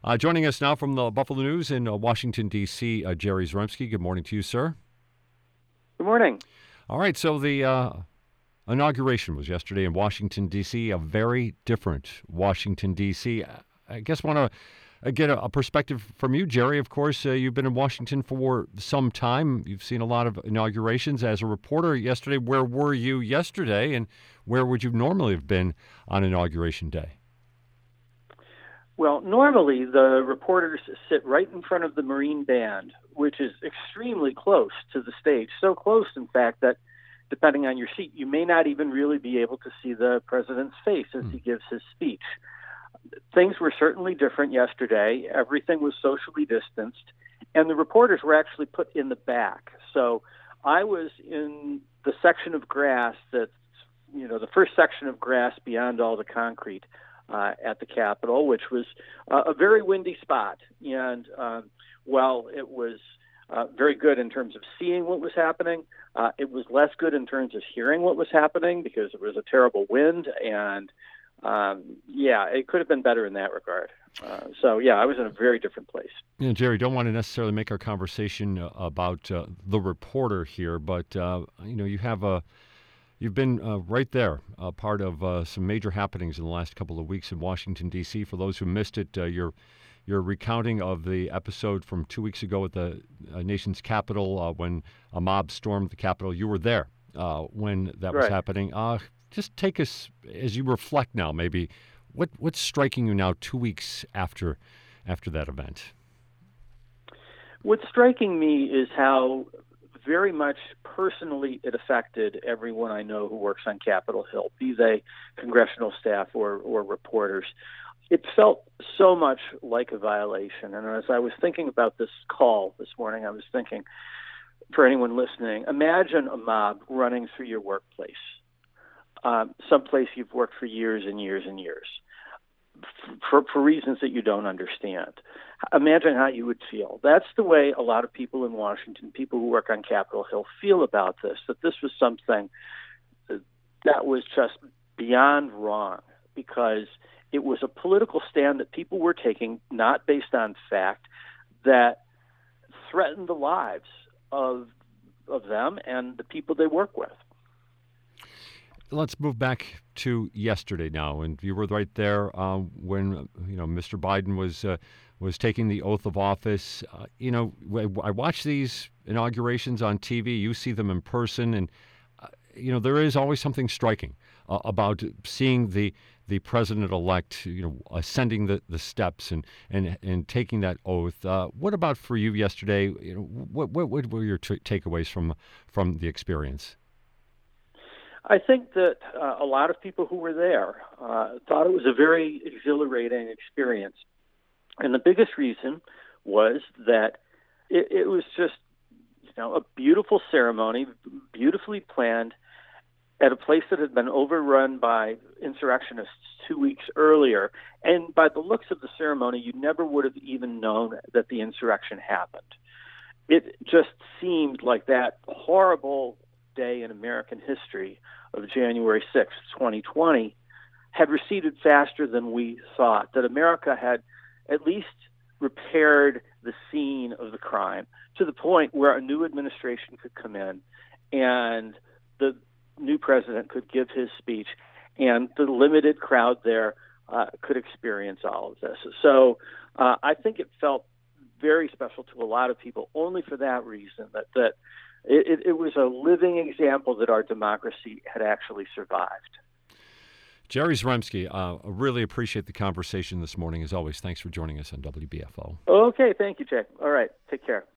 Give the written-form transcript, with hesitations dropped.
Joining us now from the Buffalo News in Washington, D.C., Jerry Zaremski. Good morning to you, sir. Good morning. All right, so the inauguration was yesterday in Washington, D.C., a very different Washington, D.C. I guess want to get a perspective from you, Jerry. Of course, you've been in Washington for some time. You've seen a lot of inaugurations. As a reporter yesterday, where were you yesterday, and where would you normally have been on Inauguration Day? Well, normally the reporters sit right in front of the Marine Band, which is extremely close to the stage. So close, in fact, that depending on your seat, you may not even really be able to see the president's face as he gives his speech. Things were certainly different yesterday. Everything was socially distanced, and the reporters were actually put in the back. So I was in the section of grass that's, the first section of grass beyond all the concrete at the Capitol, which was a very windy spot. And while it was very good in terms of seeing what was happening, it was less good in terms of hearing what was happening because it was a terrible wind. And it could have been better in that regard. I was in a very different place. Jerry, don't want to necessarily make our conversation about the reporter here, but you've been right there, part of some major happenings in the last couple of weeks in Washington, D.C. For those who missed it, your recounting of the episode from 2 weeks ago at the nation's capital when a mob stormed the Capitol. You were there when that was happening. Just take us, as you reflect now, maybe, what's striking you now 2 weeks after that event? What's striking me is how very much personally it affected everyone I know who works on Capitol Hill, be they congressional staff or reporters. It felt so much like a violation. And as I was thinking about this call this morning, I was thinking, for anyone listening, imagine a mob running through your workplace, someplace you've worked for years and years and years, for reasons that you don't understand. Imagine how you would feel. That's the way a lot of people in Washington, people who work on Capitol Hill, feel about this, that this was something that was just beyond wrong because it was a political stand that people were taking, not based on fact, that threatened the lives of them and the people they work with. Let's move back to yesterday now, and you were right there when Mr. Biden was taking the oath of office. I watch these inaugurations on TV. You see them in person, and there is always something striking about seeing the president-elect, ascending the steps and taking that oath. What about for you yesterday? What were your takeaways from the experience? I think that a lot of people who were there thought it was a very exhilarating experience. And the biggest reason was that it was just, a beautiful ceremony, beautifully planned at a place that had been overrun by insurrectionists 2 weeks earlier. And by the looks of the ceremony, you never would have even known that the insurrection happened. It just seemed like that horrible day in American history of January 6th, 2020, had receded faster than we thought, that America had at least repaired the scene of the crime to the point where a new administration could come in and the new president could give his speech and the limited crowd there could experience all of this. So I think it felt very special to a lot of people only for that reason, that it was a living example that our democracy had actually survived. Jerry Zaremski, I really appreciate the conversation this morning. As always, thanks for joining us on WBFO. Okay, thank you, Jay. All right, take care.